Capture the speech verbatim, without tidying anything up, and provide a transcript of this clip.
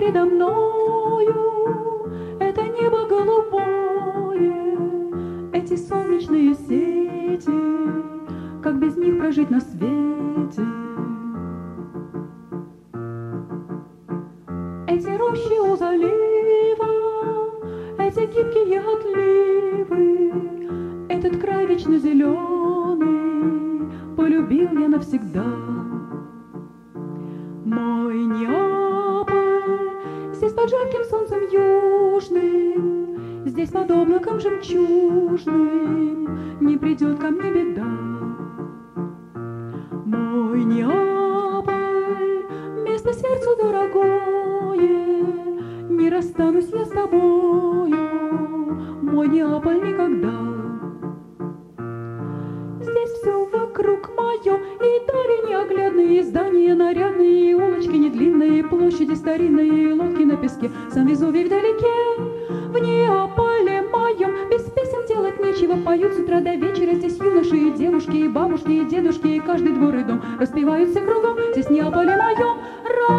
предо мною, это небо голубое, эти солнечные сети, как без них прожить на свете? Эти рощи у залива, эти гибкие отливы, этот край вечно зеленый полюбил я навсегда. Мой Неаполь, здесь под жарким солнцем южным, здесь под облаком жемчужным не придет ко мне беда. Мой Неаполь, место сердцу дорогое, не расстанусь я с тобою, мой Неаполь, никогда. Здесь все вокруг мое, и дали неоглядные здания нарядные, и улочки недлинные, площади старинные, лодки на песке, сам Везувий вдалеке. В Неаполе моем без песен делать нечего, поют с утра до вечера здесь юноши и девушки, и бабушки, и дедушки, и каждый двор и дом распевают все кругом. Здесь в Неаполе моем